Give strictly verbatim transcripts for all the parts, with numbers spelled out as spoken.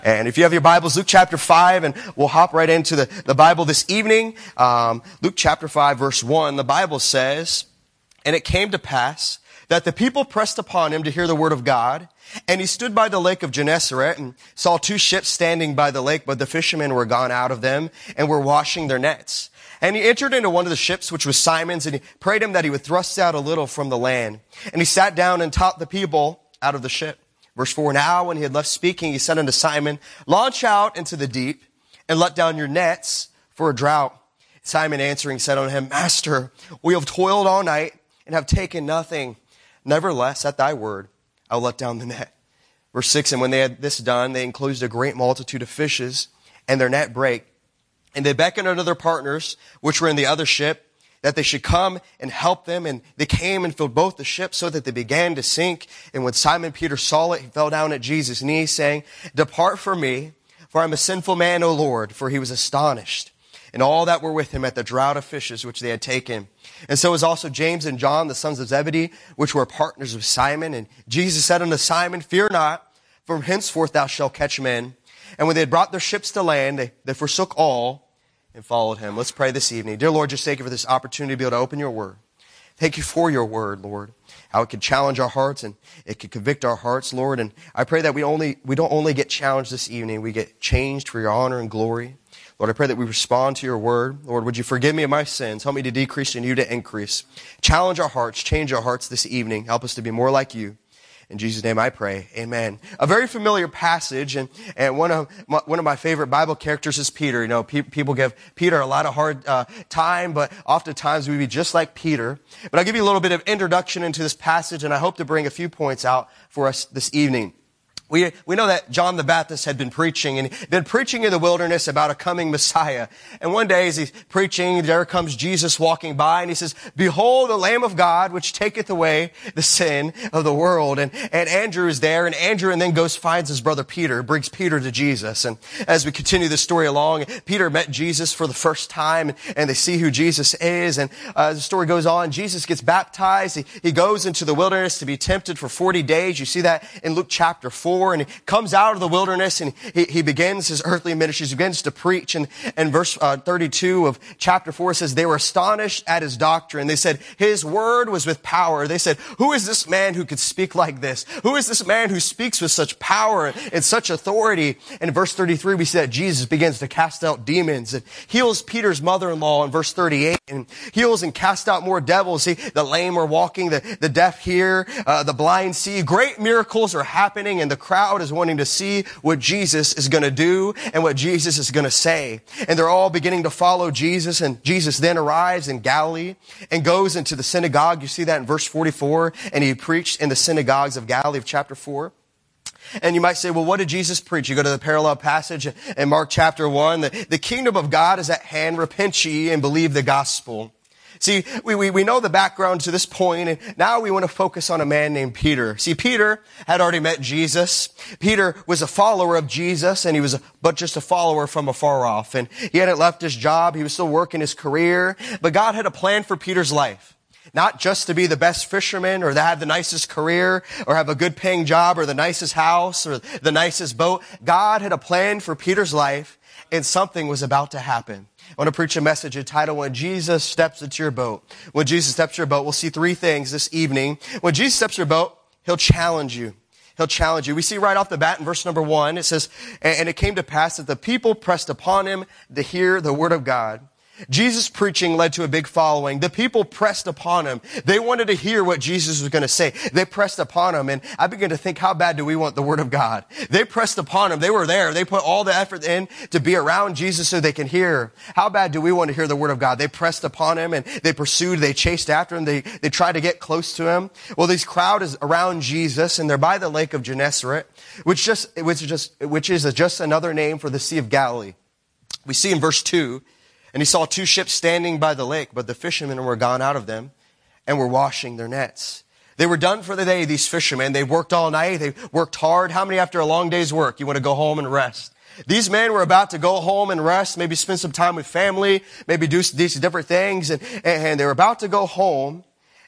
And if you have your Bibles, Luke chapter five, and we'll hop right into the, the Bible this evening. Um, Luke chapter five, verse one, the Bible says, "And it came to pass that the people pressed upon him to hear the word of God. And he stood by the lake of Gennesaret and saw two ships standing by the lake, but the fishermen were gone out of them and were washing their nets. And he entered into one of the ships, which was Simon's, and he prayed him that he would thrust out a little from the land. And he sat down and taught the people out of the ship." Verse four, "Now when he had left speaking, he said unto Simon, Launch out into the deep and let down your nets for a drought. Simon answering said unto him, Master, we have toiled all night and have taken nothing. Nevertheless, at thy word, I will let down the net." Verse six, "And when they had this done, they enclosed a great multitude of fishes, and their net brake. And they beckoned unto their partners, which were in the other ship, that they should come and help them. And they came and filled both the ships, so that they began to sink. And when Simon Peter saw it, he fell down at Jesus' knees, saying, Depart from me, for I am a sinful man, O Lord. For he was astonished, and all that were with him at the draught of fishes which they had taken. And so was also James and John, the sons of Zebedee, which were partners of Simon. And Jesus said unto Simon, Fear not, for from henceforth thou shalt catch men. And when they had brought their ships to land, they, they forsook all and followed him." Let's pray this evening. Dear Lord, just thank you for this opportunity to be able to open your word. Thank you for your word, Lord. How it can challenge our hearts and it can convict our hearts, Lord. And I pray that we only we don't only get challenged this evening, we get changed for your honor and glory. Lord, I pray that we respond to your word. Lord, would you forgive me of my sins? Help me to decrease and you to increase. Challenge our hearts, change our hearts this evening. Help us to be more like you. In Jesus' name I pray. Amen. A very familiar passage, and, and one of my, one of my favorite Bible characters is Peter. You know, pe- people give Peter a lot of hard uh, time, but oftentimes we be just like Peter. But I'll give you a little bit of introduction into this passage, and I hope to bring a few points out for us this evening. We, we know that John the Baptist had been preaching, and he'd been preaching in the wilderness about a coming Messiah. And one day as he's preaching, there comes Jesus walking by, and he says, Behold the Lamb of God, which taketh away the sin of the world. And, and Andrew is there, and Andrew and then goes, finds his brother Peter, brings Peter to Jesus. And as we continue the story along, Peter met Jesus for the first time, and they see who Jesus is. And uh, the story goes on. Jesus gets baptized. He, he goes into the wilderness to be tempted for forty days. You see that in Luke chapter four. And he comes out of the wilderness and he, he begins his earthly ministry. He begins to preach. And, and verse uh, thirty-two of chapter four says, they were astonished at his doctrine. They said, his word was with power. They said, who is this man who could speak like this? Who is this man who speaks with such power and such authority? And in verse thirty-three, we see that Jesus begins to cast out demons and heals Peter's mother-in-law in verse thirty-eight, and heals and cast out more devils. See, the lame are walking, the, the deaf hear, uh, the blind see. Great miracles are happening, and the crowd is wanting to see what Jesus is going to do and what Jesus is going to say. And they're all beginning to follow Jesus. And Jesus then arrives in Galilee and goes into the synagogue. You see that in verse forty-four. And he preached in the synagogues of Galilee of chapter four. And you might say, well, what did Jesus preach? You go to the parallel passage in Mark chapter one. The, the kingdom of God is at hand. Repent ye and believe the gospel. See, we, we, we know the background to this point, and now we want to focus on a man named Peter. See, Peter had already met Jesus. Peter was a follower of Jesus, and he was a, but just a follower from afar off. And he hadn't left his job. He was still working his career. But God had a plan for Peter's life. Not just to be the best fisherman or to have the nicest career or have a good paying job or the nicest house or the nicest boat. God had a plan for Peter's life, and something was about to happen. I want to preach a message entitled, When Jesus Steps Into Your Boat. When Jesus steps your boat, we'll see three things this evening. When Jesus steps your boat, he'll challenge you. He'll challenge you. We see right off the bat in verse number one, it says, And it came to pass that the people pressed upon him to hear the word of God. Jesus' preaching led to a big following. The people pressed upon him. They wanted to hear what Jesus was going to say. They pressed upon him. And I began to think, how bad do we want the word of God? They pressed upon him. They were there. They put all the effort in to be around Jesus so they can hear. How bad do we want to hear the word of God? They pressed upon him and they pursued, they chased after him. They, they tried to get close to him. Well, this crowd is around Jesus, and they're by the lake of Gennesaret, which just, which is just, which is just another name for the Sea of Galilee. We see in verse two, And he saw two ships standing by the lake, but the fishermen were gone out of them and were washing their nets. They were done for the day, these fishermen. They worked all night. They worked hard. How many after a long day's work, you want to go home and rest? These men were about to go home and rest, maybe spend some time with family, maybe do these different things. And, and they were about to go home.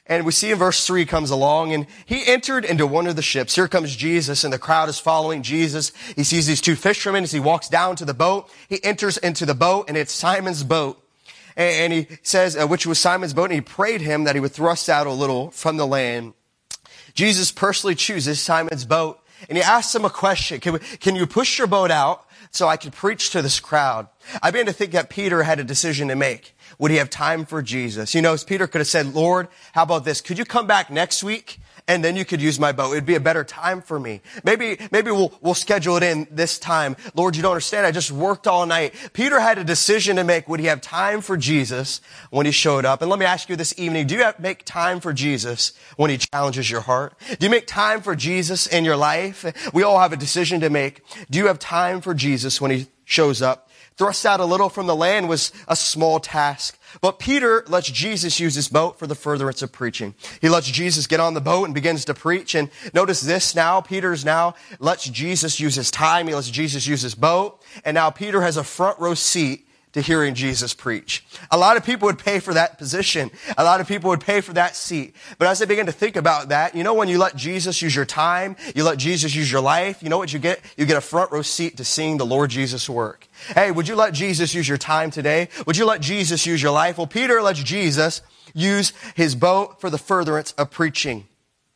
And we see in verse three comes along, and he entered into one of the ships. Here comes Jesus, and the crowd is following Jesus. He sees these two fishermen as he walks down to the boat. He enters into the boat, and it's Simon's boat. And he says, uh, which was Simon's boat, and he prayed him that he would thrust out a little from the land. Jesus personally chooses Simon's boat, and he asks him a question. Can, we, can you push your boat out so I can preach to this crowd? I began to think that Peter had a decision to make. Would he have time for Jesus? You know, Peter could have said, Lord, how about this? Could you come back next week? And then you could use my boat. It'd be a better time for me. Maybe, maybe we'll, we'll schedule it in this time. Lord, you don't understand. I just worked all night. Peter had a decision to make. Would he have time for Jesus when he showed up? And let me ask you this evening, do you have, make time for Jesus when he challenges your heart? Do you make time for Jesus in your life? We all have a decision to make. Do you have time for Jesus when he shows up? Thrust out a little from the land was a small task. But Peter lets Jesus use his boat for the furtherance of preaching. He lets Jesus get on the boat and begins to preach. And notice this now, Peter's now lets Jesus use his time. He lets Jesus use his boat. And now Peter has a front row seat to hearing Jesus preach. A lot of people would pay for that position. A lot of people would pay for that seat. But as I begin to think about that, you know, when you let Jesus use your time, you let Jesus use your life, you know what you get? You get a front row seat to seeing the Lord Jesus work. Hey, would you let Jesus use your time today? Would you let Jesus use your life? Well, Peter lets Jesus use his boat for the furtherance of preaching.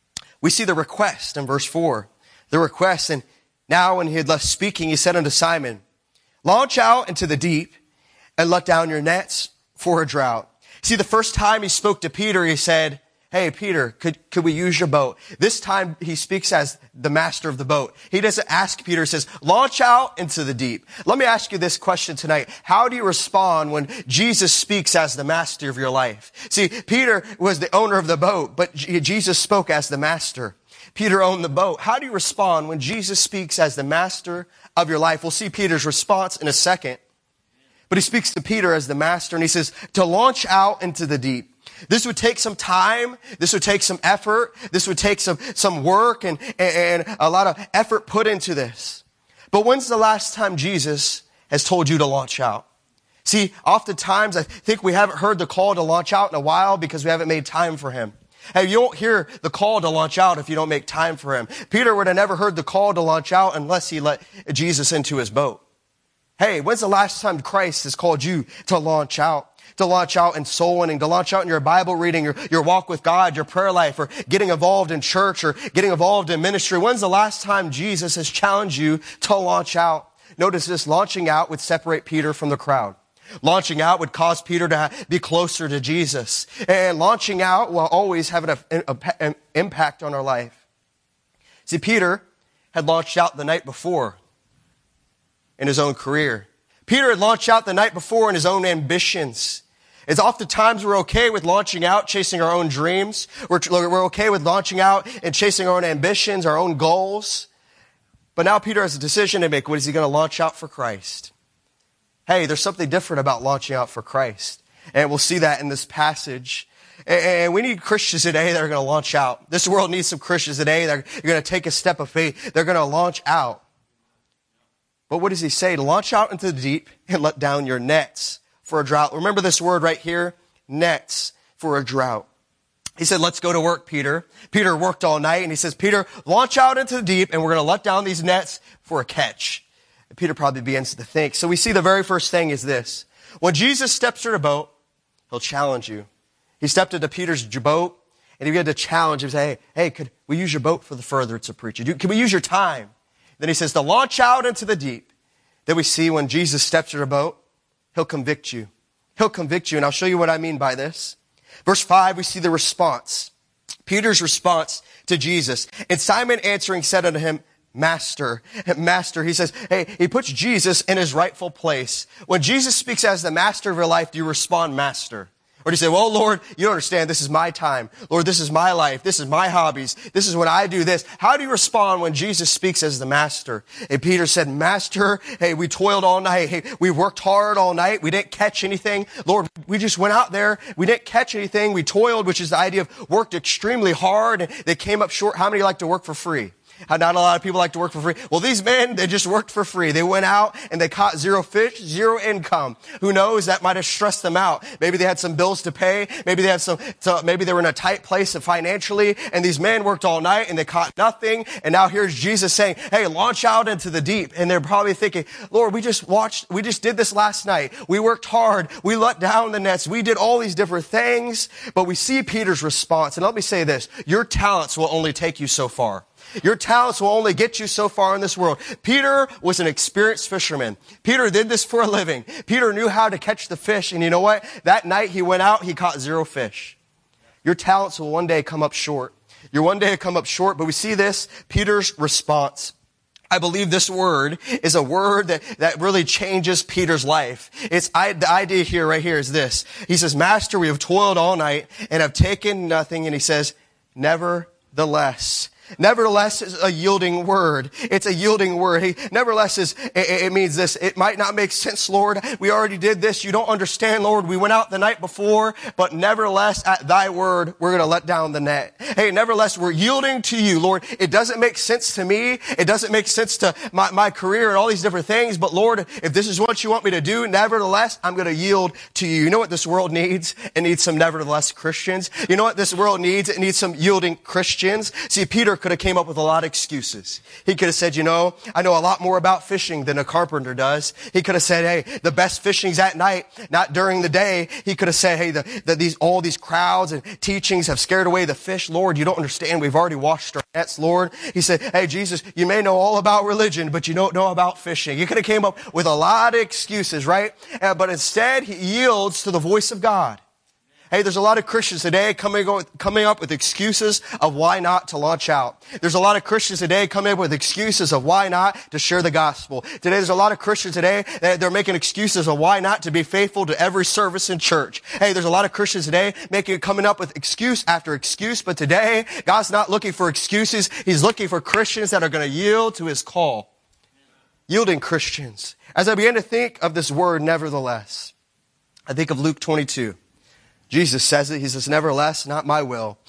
We see the request in verse four. The request, and now when he had left speaking, he said unto Simon, launch out into the deep and let down your nets for a drought. See, the first time he spoke to Peter, he said, hey, Peter, could, could we use your boat? This time he speaks as the master of the boat. He doesn't ask Peter, he says, launch out into the deep. Let me ask you this question tonight. How do you respond when Jesus speaks as the master of your life? See, Peter was the owner of the boat, but Jesus spoke as the master. Peter owned the boat. How do you respond when Jesus speaks as the master of your life? We'll see Peter's response in a second. But he speaks to Peter as the master, and he says, to launch out into the deep. This would take some time. This would take some effort. This would take some, some work and, and a lot of effort put into this. But when's the last time Jesus has told you to launch out? See, oftentimes I think we haven't heard the call to launch out in a while because we haven't made time for him. Hey, you won't hear the call to launch out if you don't make time for him. Peter would have never heard the call to launch out unless he let Jesus into his boat. Hey, when's the last time Christ has called you to launch out? To launch out in soul winning, to launch out in your Bible reading, your, your walk with God, your prayer life, or getting involved in church, or getting involved in ministry. When's the last time Jesus has challenged you to launch out? Notice this, launching out would separate Peter from the crowd. Launching out would cause Peter to be closer to Jesus. And launching out will always have an, an impact on our life. See, Peter had launched out the night before in his own career. Peter had launched out the night before in his own ambitions. It's oftentimes we're okay with launching out, chasing our own dreams. We're, we're okay with launching out and chasing our own ambitions, our own goals. But now Peter has a decision to make. What is he going to launch out for Christ? Hey, there's something different about launching out for Christ. And we'll see that in this passage. And we need Christians today that are going to launch out. This world needs some Christians today that are going to take a step of faith. They're going to launch out. But what does he say? To launch out into the deep and let down your nets for a drought. Remember this word right here? Nets for a drought. He said, let's go to work, Peter. Peter worked all night, and he says, Peter, launch out into the deep, and we're going to let down these nets for a catch. And Peter probably begins to think. So we see the very first thing is this. When Jesus steps to the boat, he'll challenge you. He stepped into Peter's boat, and he began to challenge him. Say, hey, hey, could we use your boat for the furtherance of preaching? Can we use your time? Then he says to launch out into the deep. Then we see when Jesus steps to the boat, he'll convict you. He'll convict you, and I'll show you what I mean by this. Verse five, we see the response. Peter's response to Jesus. And Simon answering said unto him, Master, Master, he says, hey, he puts Jesus in his rightful place. When Jesus speaks as the master of your life, do you respond, Master? Or do you say, well, Lord, you don't understand. This is my time. Lord, this is my life. This is my hobbies. This is when I do this. How do you respond when Jesus speaks as the master? And Peter said, Master, hey, we toiled all night. Hey, we worked hard all night. We didn't catch anything. Lord, we just went out there. We didn't catch anything. We toiled, which is the idea of worked extremely hard and they came up short. How many like to work for free? How not a lot of people like to work for free. Well, these men, they just worked for free. They went out and they caught zero fish, zero income. Who knows? That might have stressed them out. Maybe they had some bills to pay. Maybe they had some, so maybe they were in a tight place financially, and these men worked all night and they caught nothing. And now here's Jesus saying, hey, launch out into the deep. And they're probably thinking, Lord, we just watched, we just did this last night. We worked hard. We let down the nets. We did all these different things. But we see Peter's response. And let me say this, your talents will only take you so far. Your talents will only get you so far in this world. Peter was an experienced fisherman. Peter did this for a living. Peter knew how to catch the fish. And you know what? That night he went out, he caught zero fish. Your talents will one day come up short. Your one day come up short. But we see this, Peter's response. I believe this word is a word that, that really changes Peter's life. It's, I, the idea here, right here is this. He says, Master, we have toiled all night and have taken nothing. And he says, nevertheless. Nevertheless is a yielding word. It's a yielding word. He, nevertheless is, it, it means this. It might not make sense, Lord. We already did this. You don't understand, Lord. We went out the night before, but nevertheless at thy word, we're going to let down the net. Hey, nevertheless, we're yielding to you, Lord. It doesn't make sense to me. It doesn't make sense to my, my career and all these different things. But Lord, if this is what you want me to do, nevertheless, I'm going to yield to you. You know what this world needs? It needs some nevertheless Christians. You know what this world needs? It needs some yielding Christians. See, Peter could have came up with a lot of excuses. He could have said, you know, I know a lot more about fishing than a carpenter does. He could have said, hey, the best fishing's at night, not during the day. He could have said, hey, the, the, these, all these crowds and teachings have scared away the fish. Lord, you don't understand. We've already washed our nets, Lord. He said, hey, Jesus, you may know all about religion, but you don't know about fishing. He could have came up with a lot of excuses, right? Uh, but instead, he yields to the voice of God. Hey, there's a lot of Christians today coming, coming up with excuses of why not to launch out. There's a lot of Christians today coming up with excuses of why not to share the gospel. Today, there's a lot of Christians today that they're making excuses of why not to be faithful to every service in church. Hey, there's a lot of Christians today making, coming up with excuse after excuse. But today, God's not looking for excuses. He's looking for Christians that are going to yield to his call. Yielding Christians. As I begin to think of this word, nevertheless, I think of Luke twenty-two. Jesus says it. He says, nevertheless, not my will,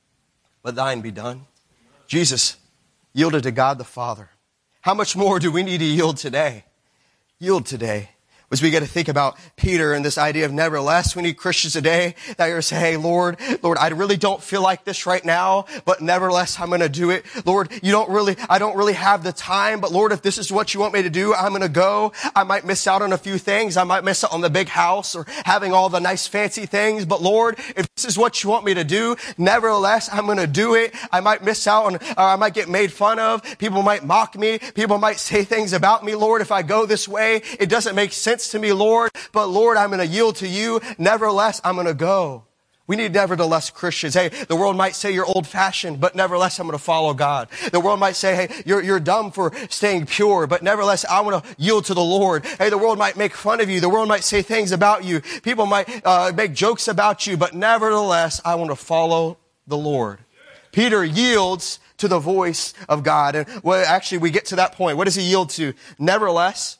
but thine be done. Jesus yielded to God the Father. How much more do we need to yield today? Yield today. As we get to think about Peter and this idea of nevertheless, we need Christians today that are going to say, hey, Lord, Lord, I really don't feel like this right now, but nevertheless, I'm going to do it. Lord, you don't really, I don't really have the time, but Lord, if this is what you want me to do, I'm going to go. I might miss out on a few things. I might miss out on the big house or having all the nice fancy things, but Lord, if this is what you want me to do, nevertheless, I'm going to do it. I might miss out on, or I might get made fun of. People might mock me. People might say things about me. Lord, if I go this way, it doesn't make sense to me, Lord, but Lord, I'm going to yield to you. Nevertheless, I'm going to go. We need nevertheless Christians. Hey, the world might say you're old fashioned, but nevertheless, I'm going to follow God. The world might say, hey, you're, you're dumb for staying pure, but nevertheless, I want to yield to the Lord. Hey, the world might make fun of you. The world might say things about you. People might uh, make jokes about you, but nevertheless, I want to follow the Lord. Peter yields to the voice of God. And well, actually, we get to that point. What does he yield to? Nevertheless,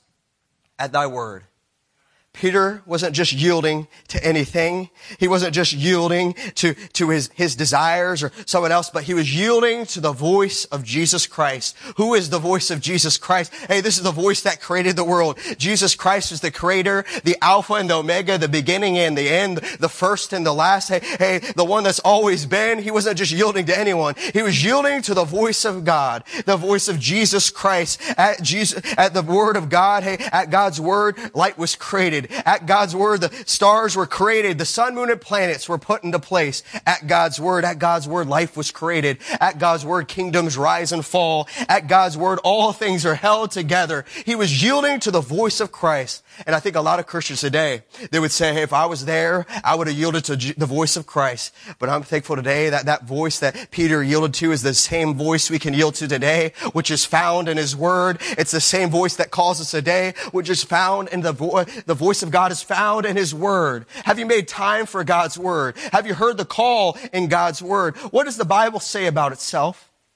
at thy word. Peter wasn't just yielding to anything. He wasn't just yielding to, to his, his desires or someone else, but he was yielding to the voice of Jesus Christ. Who is the voice of Jesus Christ? Hey, this is the voice that created the world. Jesus Christ is the creator, the Alpha and the Omega, the beginning and the end, the first and the last. Hey, hey, the one that's always been. He wasn't just yielding to anyone. He was yielding to the voice of God, the voice of Jesus Christ. At Jesus, at the word of God, hey, at God's word, light was created. At God's word, the stars were created. The sun, moon, and planets were put into place. At God's word, at God's word, life was created. At God's word, kingdoms rise and fall. At God's word, all things are held together. He was yielding to the voice of Christ. And I think a lot of Christians today, they would say, hey, if I was there, I would have yielded to the voice of Christ. But I'm thankful today that that voice that Peter yielded to is the same voice we can yield to today, which is found in his word. It's the same voice that calls us today, which is found in the voice, the voice of God is found in his word. Have you made time for God's word? Have you heard the call in God's word? What does the Bible say about itself?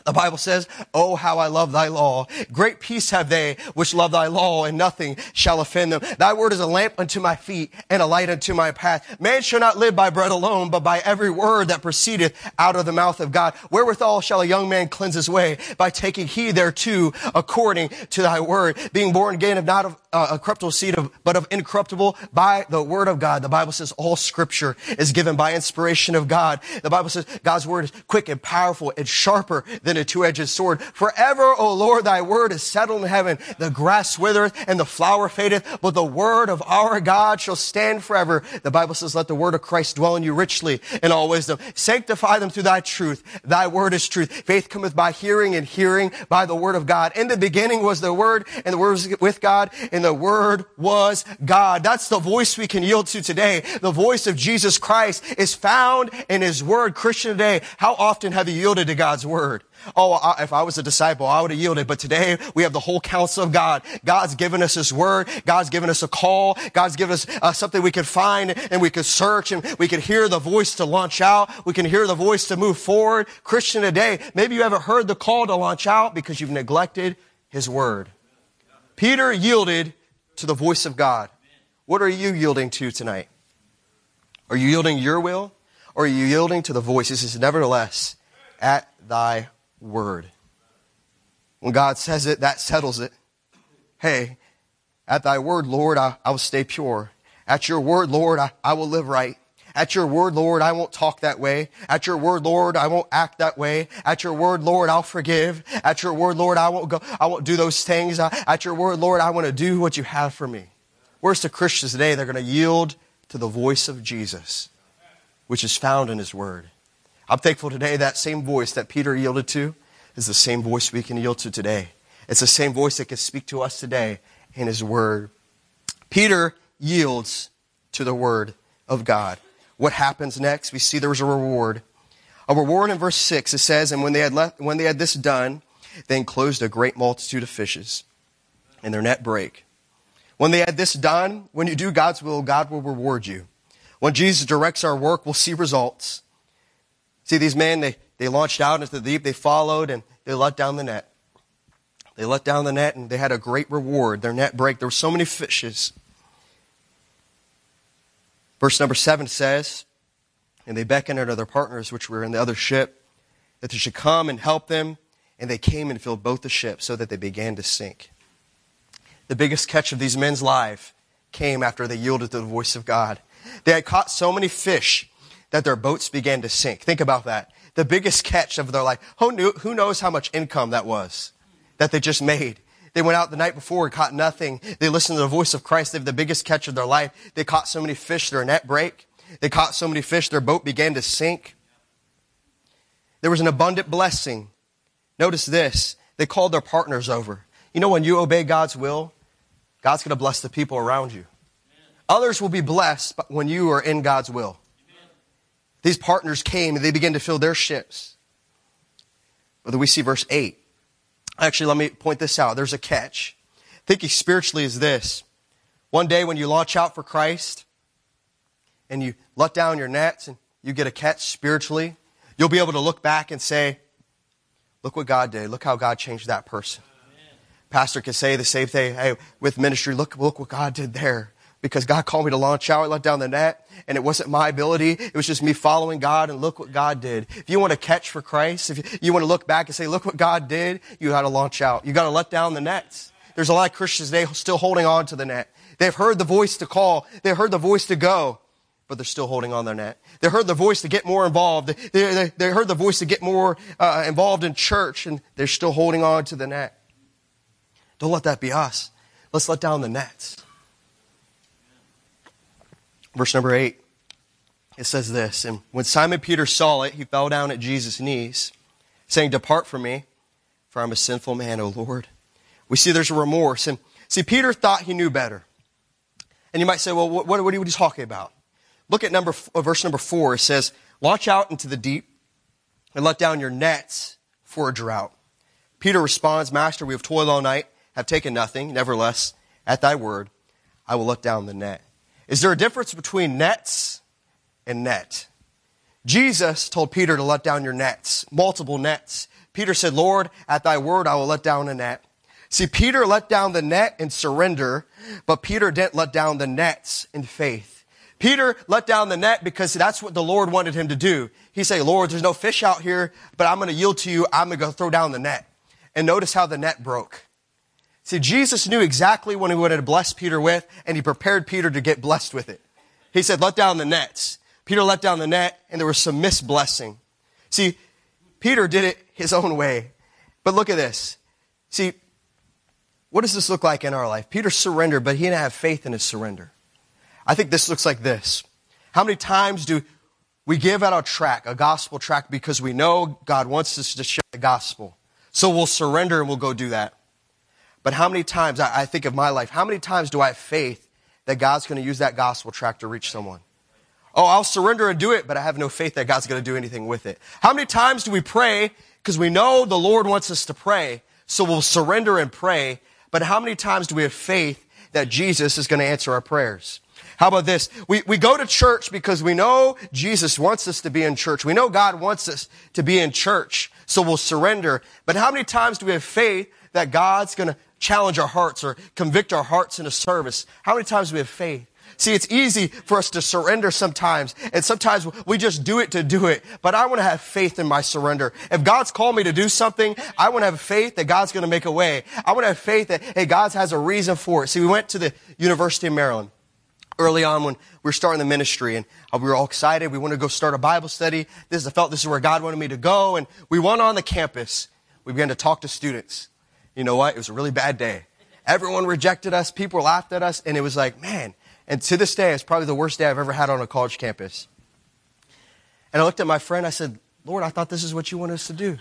The Bible says, oh, how I love thy law. Great peace have they which love thy law, and nothing shall offend them. Thy word is a lamp unto my feet and a light unto my path. Man shall not live by bread alone, but by every word that proceedeth out of the mouth of God. Wherewithal shall a young man cleanse his way? By taking heed thereto according to thy word. Being born again of not of uh, a corruptible seed, of, but of incorruptible by the word of God. The Bible says all scripture is given by inspiration of God. The Bible says God's word is quick and powerful and sharper than a two-edged sword. Forever, O Lord, thy word is settled in heaven. The grass withereth and the flower fadeth, but the word of our God shall stand forever. The Bible says, let the word of Christ dwell in you richly in all wisdom. Sanctify them through thy truth. Thy word is truth. Faith cometh by hearing, and hearing by the word of God. In the beginning was the word, and the word was with God, and the word was God. That's the voice we can yield to today. The voice of Jesus Christ is found in his word. Christian, today, how often have you yielded to God's word? Oh, I, if I was a disciple, I would have yielded. But today we have the whole counsel of God. God's given us his word. God's given us a call. God's given us uh, something we can find and we can search, and we can hear the voice to launch out. We can hear the voice to move forward. Christian, today, maybe you haven't heard the call to launch out because you've neglected his word. Peter yielded to the voice of God. What are you yielding to tonight? Are you yielding your will, or are you yielding to the voice? He says, nevertheless, at thy word. When God says it, that settles it. Hey, at thy word, Lord, I, I will stay pure. At your word, Lord, I, I will live right. At your word, Lord, I won't talk that way. At your word, Lord, I won't act that way. At your word, Lord, I'll forgive. At your word, Lord, I won't go, I won't do those things. At your word, Lord, I want to do what you have for me. Where's the Christians today? They're going to yield to the voice of Jesus, which is found in his word. I'm thankful today that same voice that Peter yielded to is the same voice we can yield to today. It's the same voice that can speak to us today in his word. Peter yields to the word of God. What happens next? We see there was a reward. A reward in verse six, it says, and when they had left, when they had this done, they enclosed a great multitude of fishes, and their net brake. When they had this done, when you do God's will, God will reward you. When Jesus directs our work, we'll see results. See, these men, they, they launched out into the deep, they followed, and they let down the net. They let down the net, and they had a great reward. Their net brake. There were so many fishes. Verse number seven says, and they beckoned unto their partners, which were in the other ship, that they should come and help them. And they came and filled both the ships, so that they began to sink. The biggest catch of these men's life came after they yielded to the voice of God. They had caught so many fish that their boats began to sink. Think about that. The biggest catch of their life. Who knew, who knows how much income that was that they just made? They went out the night before and caught nothing. They listened to the voice of Christ. They have the biggest catch of their life. They caught so many fish, their net brake. They caught so many fish, their boat began to sink. There was an abundant blessing. Notice this. They called their partners over. You know, when you obey God's will, God's going to bless the people around you. Others will be blessed when you are in God's will. These partners came and they began to fill their ships. But then we see verse eight. Actually, let me point this out. There's a catch. Thinking spiritually is this. One day when you launch out for Christ and you let down your nets and you get a catch spiritually, you'll be able to look back and say, look what God did. Look how God changed that person. Amen. Pastor can say the same thing. Hey, with ministry, look, look what God did there. Because God called me to launch out, I let down the net, and it wasn't my ability. It was just me following God, and look what God did. If you want to catch for Christ, if you want to look back and say, look what God did, you got to launch out. You got to let down the nets. There's a lot of Christians today still holding on to the net. They've heard the voice to call. They've heard the voice to go, but they're still holding on their net. They heard the voice to get more involved. They, they, they heard the voice to get more uh, involved in church, and they're still holding on to the net. Don't let that be us. Let's let down the nets. Verse number eight, it says this, and when Simon Peter saw it, he fell down at Jesus' knees, saying, depart from me, for I'm a sinful man, O Lord. We see there's a remorse. And see, Peter thought he knew better. And you might say, well, what, what, what are you talking about? Look at number, verse number four. It says, launch out into the deep and let down your nets for a drought. Peter responds, Master, we have toiled all night, have taken nothing. Nevertheless, at thy word, I will let down the net. Is there a difference between nets and net? Jesus told Peter to let down your nets, multiple nets. Peter said, Lord, at thy word, I will let down the net. See, Peter let down the net in surrender, but Peter didn't let down the nets in faith. Peter let down the net because that's what the Lord wanted him to do. He said, Lord, there's no fish out here, but I'm going to yield to you. I'm going to go throw down the net. And notice how the net broke. See, Jesus knew exactly what he wanted to bless Peter with, and he prepared Peter to get blessed with it. He said, let down the nets. Peter let down the net, and there was some missed blessing. See, Peter did it his own way. But look at this. See, what does this look like in our life? Peter surrendered, but he didn't have faith in his surrender. I think this looks like this. How many times do we give out a tract, a gospel tract, because we know God wants us to share the gospel? So we'll surrender and we'll go do that. But how many times, I think of my life, how many times do I have faith that God's going to use that gospel tract to reach someone? Oh, I'll surrender and do it, but I have no faith that God's going to do anything with it. How many times do we pray because we know the Lord wants us to pray, so we'll surrender and pray, but how many times do we have faith that Jesus is going to answer our prayers? How about this? We, we go to church because we know Jesus wants us to be in church. We know God wants us to be in church, so we'll surrender. But how many times do we have faith that God's going to challenge our hearts or convict our hearts in a service? How many times do we have faith? See, it's easy for us to surrender sometimes, and sometimes we just do it to do it. But I want to have faith in my surrender. If God's called me to do something, I want to have faith that God's going to make a way. I want to have faith that, hey, God has a reason for it. See, we went to the University of Maryland early on when we were starting the ministry, and we were all excited. We wanted to go start a Bible study. This I felt this is where God wanted me to go, and we went on the campus. We began to talk to students. You know what? It was a really bad day. Everyone rejected us. People laughed at us, and it was like, man. And to this day, it's probably the worst day I've ever had on a college campus. And I looked at my friend. I said, Lord, I thought this is what you want us to do.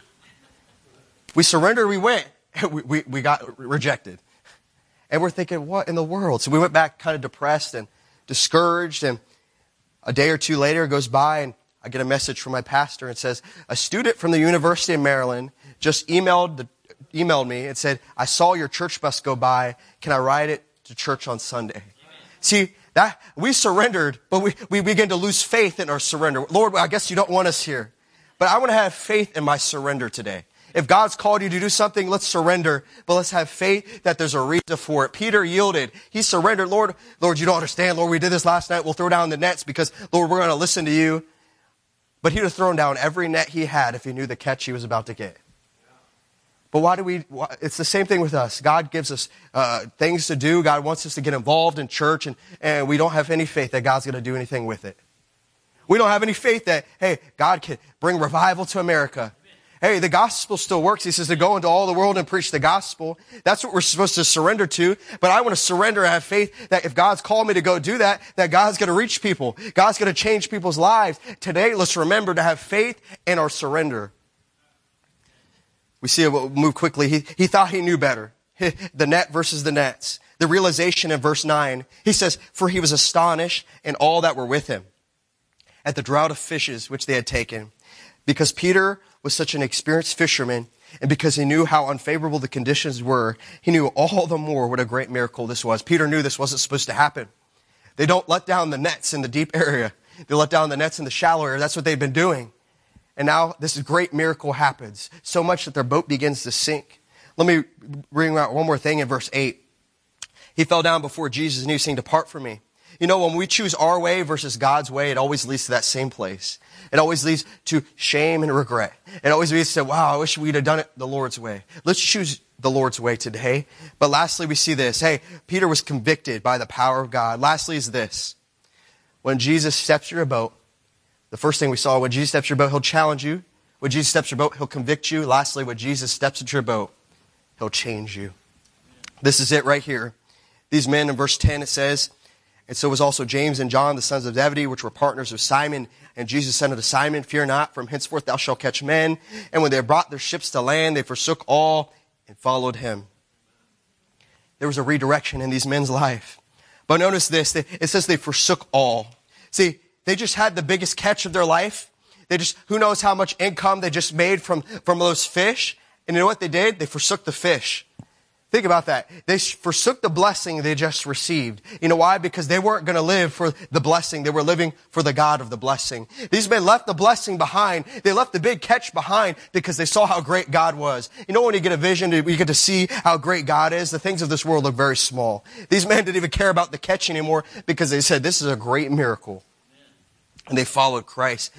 We surrendered. We went. We, we, we got rejected. And we're thinking, what in the world? So we went back kind of depressed and discouraged. And a day or two later goes by, and I get a message from my pastor. It says, a student from the University of Maryland just emailed, the, emailed me and said, I saw your church bus go by. Can I ride it to church on Sunday? See, that we surrendered, but we, we began to lose faith in our surrender. Lord, I guess you don't want us here. But I want to have faith in my surrender today. If God's called you to do something, let's surrender. But let's have faith that there's a reason for it. Peter yielded. He surrendered. Lord, Lord, you don't understand. Lord, we did this last night. We'll throw down the nets because, Lord, we're going to listen to you. But he would have thrown down every net he had if he knew the catch he was about to get. But why do we, why, it's the same thing with us. God gives us uh, things to do. God wants us to get involved in church, and, and we don't have any faith that God's going to do anything with it. We don't have any faith that, hey, God can bring revival to America. Hey, the gospel still works. He says to go into all the world and preach the gospel. That's what we're supposed to surrender to. But I want to surrender and have faith that if God's called me to go do that, that God's going to reach people. God's going to change people's lives. Today, let's remember to have faith in our surrender. We see it move quickly. He, he thought he knew better. The net versus the nets. The realization in verse nine. He says, for he was astonished and all that were with him at the draught of fishes which they had taken. Because Peter was such an experienced fisherman, and because he knew how unfavorable the conditions were, he knew all the more what a great miracle this was. Peter knew this wasn't supposed to happen. They don't let down the nets in the deep area. They let down the nets in the shallow area. That's what they've been doing. And now this great miracle happens, so much that their boat begins to sink. Let me bring out one more thing in verse eight. He fell down before Jesus and he was saying, depart from me. You know, when we choose our way versus God's way, it always leads to that same place. It always leads to shame and regret. It always leads to, wow, I wish we'd have done it the Lord's way. Let's choose the Lord's way today. But lastly, we see this. Hey, Peter was convicted by the power of God. Lastly is this. When Jesus steps in your boat, the first thing we saw, when Jesus steps in your boat, he'll challenge you. When Jesus steps in your boat, he'll convict you. Lastly, when Jesus steps into your boat, he'll change you. This is it right here. These men, in verse ten, it says, and so was also James and John, the sons of Zebedee, which were partners of Simon. And Jesus said unto Simon, fear not, from henceforth thou shalt catch men. And when they brought their ships to land, they forsook all and followed him. There was a redirection in these men's life. But notice this, it says they forsook all. See, they just had the biggest catch of their life. They just, who knows how much income they just made from, from those fish. And you know what they did? They forsook the fish. Think about that. They forsook the blessing they just received. You know why? Because they weren't going to live for the blessing. They were living for the God of the blessing. These men left the blessing behind. They left the big catch behind because they saw how great God was. You know when you get a vision, you get to see how great God is? The things of this world look very small. These men didn't even care about the catch anymore because they said, this is a great miracle. And they followed Christ.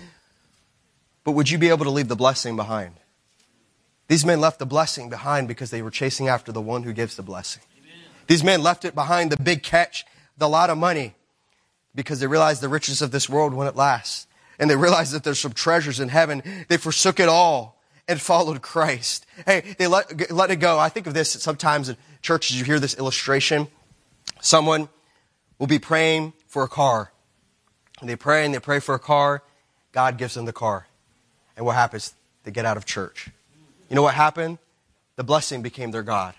But would you be able to leave the blessing behind? These men left the blessing behind because they were chasing after the one who gives the blessing. Amen. These men left it behind, the big catch, the lot of money, because they realized the riches of this world wouldn't last. And they realized that there's some treasures in heaven. They forsook it all and followed Christ. Hey, they let, let it go. I think of this sometimes in churches, you hear this illustration. Someone will be praying for a car. And they pray and they pray for a car. God gives them the car. And what happens? They get out of church. You know what happened? The blessing became their God.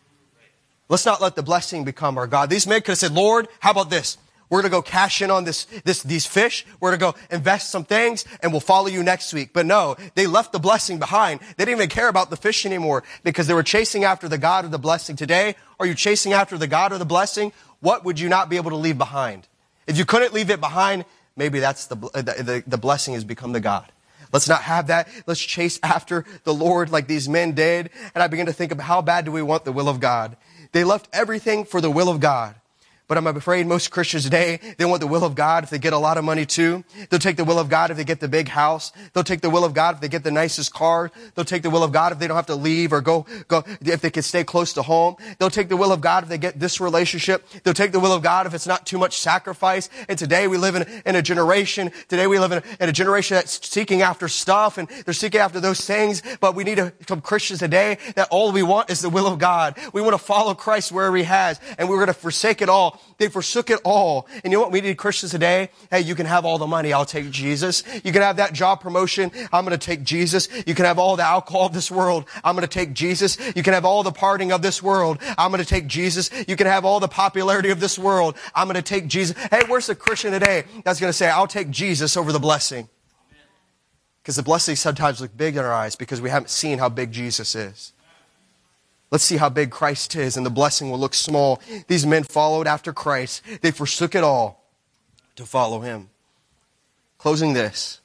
Let's not let the blessing become our God. These men could have said, Lord, how about this? We're going to go cash in on this, this, these fish. We're going to go invest some things and we'll follow you next week. But no, they left the blessing behind. They didn't even care about the fish anymore because they were chasing after the God of the blessing. Today, are you chasing after the God of the blessing? What would you not be able to leave behind? If you couldn't leave it behind, maybe that's the, the, the, the blessing has become the God. Let's not have that. Let's chase after the Lord like these men did. And I begin to think about how bad do we want the will of God? They left everything for the will of God. But I'm afraid most Christians today, they want the will of God if they get a lot of money too. They'll take the will of God if they get the big house. They'll take the will of God if they get the nicest car. They'll take the will of God if they don't have to leave or go, go, if they can stay close to home. They'll take the will of God if they get this relationship. They'll take the will of God if it's not too much sacrifice. And today we live in, in a generation, today we live in, in a generation that's seeking after stuff and they're seeking after those things. But we need to become Christians today that all we want is the will of God. We want to follow Christ wherever He has and we're going to forsake it all. They forsook it all. And you know what we need Christians today? Hey, you can have all the money. I'll take Jesus. You can have that job promotion. I'm going to take Jesus. You can have all the alcohol of this world. I'm going to take Jesus. You can have all the partying of this world. I'm going to take Jesus. You can have all the popularity of this world. I'm going to take Jesus. Hey, where's the Christian today that's going to say, I'll take Jesus over the blessing? Because the blessings sometimes look big in our eyes because we haven't seen how big Jesus is. Let's see how big Christ is, and the blessing will look small. These men followed after Christ. They forsook it all to follow Him. Closing this.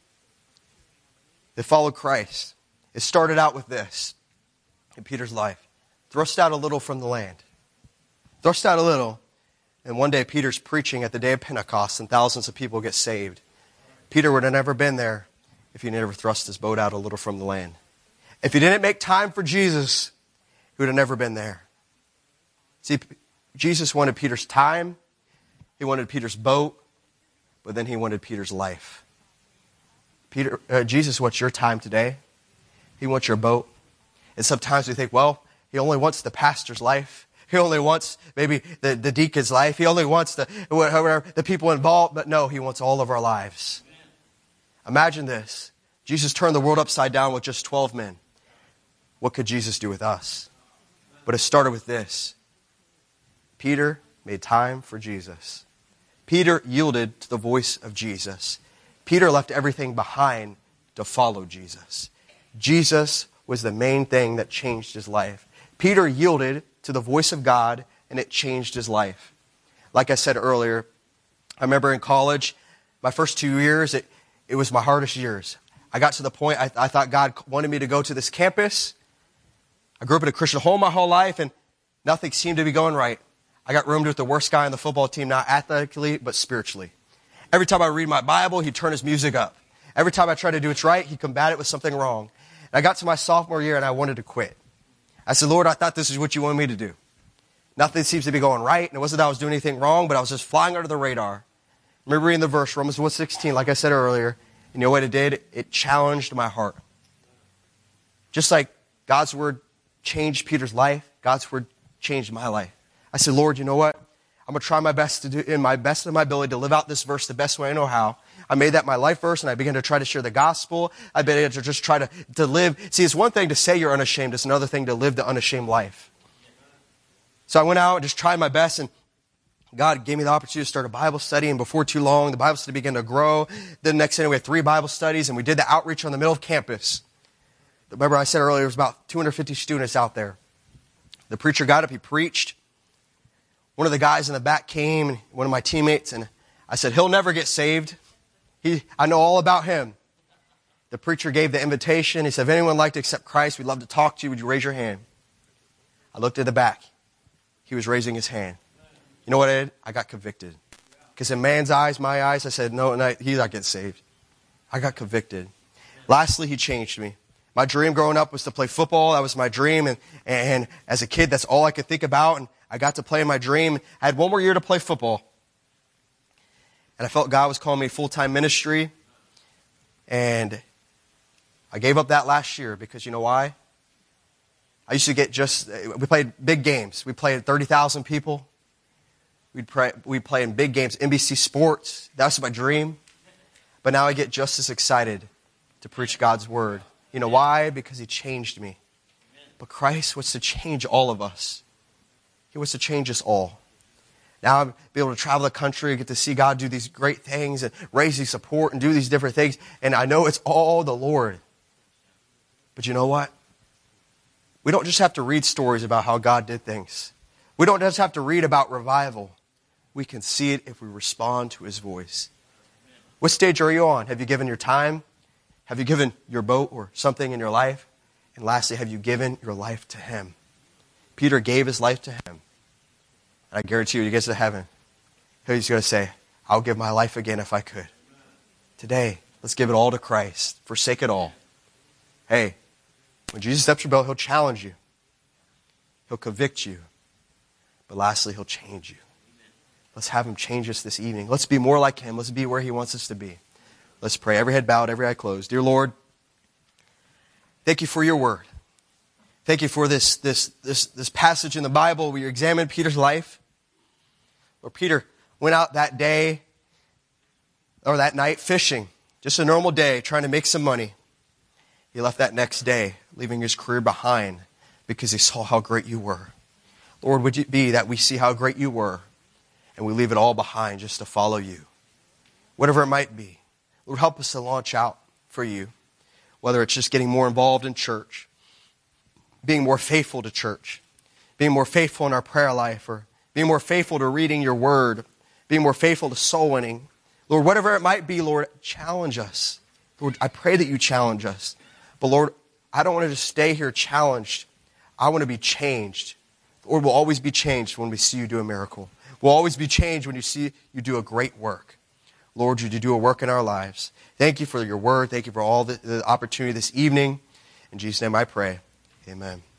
They followed Christ. It started out with this in Peter's life. Thrust out a little from the land. Thrust out a little. And one day Peter's preaching at the day of Pentecost, and thousands of people get saved. Peter would have never been there if he never thrust his boat out a little from the land. If he didn't make time for Jesus, he would have never been there. See, Jesus wanted Peter's time. He wanted Peter's boat. But then He wanted Peter's life. Peter, uh, Jesus wants your time today. He wants your boat. And sometimes we think, well, He only wants the pastor's life. He only wants maybe the, the deacon's life. He only wants the, whatever, the people involved. But no, He wants all of our lives. Imagine this. Jesus turned the world upside down with just twelve men. What could Jesus do with us? But it started with this. Peter made time for Jesus. Peter yielded to the voice of Jesus. Peter left everything behind to follow Jesus. Jesus was the main thing that changed his life. Peter yielded to the voice of God, and it changed his life. Like I said earlier, I remember in college, my first two years, it, it was my hardest years. I got to the point I, I thought God wanted me to go to this campus. I grew up in a Christian home my whole life, and nothing seemed to be going right. I got roomed with the worst guy on the football team, not athletically, but spiritually. Every time I read my Bible, he'd turn his music up. Every time I tried to do it right, he'd combat it with something wrong. And I got to my sophomore year, and I wanted to quit. I said, Lord, I thought this is what you wanted me to do. Nothing seems to be going right, and it wasn't that I was doing anything wrong, but I was just flying under the radar. I remember reading the verse, Romans one sixteen, like I said earlier. You know what it did? It challenged my heart. Just like God's Word changed Peter's life, God's Word changed my life. I said, Lord, you know what? I'm going to try my best to do, in my best of my ability, to live out this verse the best way I know how. I made that my life verse, and I began to try to share the gospel. I began to just try to, to live. See, it's one thing to say you're unashamed. It's another thing to live the unashamed life. So I went out and just tried my best, and God gave me the opportunity to start a Bible study, and before too long, the Bible study began to grow. Then next day, we had three Bible studies, and we did the outreach on the middle of campus. Remember I said earlier, there was about two hundred fifty students out there. The preacher got up, he preached. One of the guys in the back came, and one of my teammates, and I said, he'll never get saved. He, I know all about him. The preacher gave the invitation. He said, if anyone would like to accept Christ, we'd love to talk to you. Would you raise your hand? I looked at the back. He was raising his hand. You know what I did? I got convicted. Because in man's eyes, my eyes, I said, no, no, he's not getting saved. I got convicted. Lastly, he changed me. My dream growing up was to play football. That was my dream. And, and as a kid, that's all I could think about. And I got to play in my dream. I had one more year to play football. And I felt God was calling me full-time ministry. And I gave up that last year because you know why? I used to get just, we played big games. We played thirty thousand people. We'd pray, we'd play in big games, N B C Sports. That was my dream. But now I get just as excited to preach God's word. You know why? Because he changed me. But Christ wants to change all of us. He wants to change us all. Now I'll be able to travel the country, get to see God do these great things and raise these support and do these different things. And I know it's all the Lord. But you know what? We don't just have to read stories about how God did things. We don't just have to read about revival. We can see it if we respond to his voice. What stage are you on? Have you given your time? Have you given your boat or something in your life? And lastly, have you given your life to him? Peter gave his life to him. And I guarantee you, when he gets to heaven, he's going to say, I'll give my life again if I could. Today, let's give it all to Christ. Forsake it all. Hey, when Jesus steps your belt, he'll challenge you. He'll convict you. But lastly, he'll change you. Let's have him change us this evening. Let's be more like him. Let's be where he wants us to be. Let's pray. Every head bowed, every eye closed. Dear Lord, thank you for your word. Thank you for this, this, this, this passage in the Bible where you examined Peter's life. Lord, Peter went out that day or that night fishing. Just a normal day, trying to make some money. He left that next day, leaving his career behind because he saw how great you were. Lord, would it be that we see how great you were and we leave it all behind just to follow you? Whatever it might be. Lord, help us to launch out for you. Whether it's just getting more involved in church, being more faithful to church, being more faithful in our prayer life, or being more faithful to reading your word, being more faithful to soul winning. Lord, whatever it might be, Lord, challenge us. Lord, I pray that you challenge us. But Lord, I don't want to just stay here challenged. I want to be changed. Lord, we'll always be changed when we see you do a miracle. We'll always be changed when you see you do a great work. Lord, you do a work in our lives. Thank you for your word. Thank you for all the, the opportunity this evening. In Jesus' name I pray. Amen.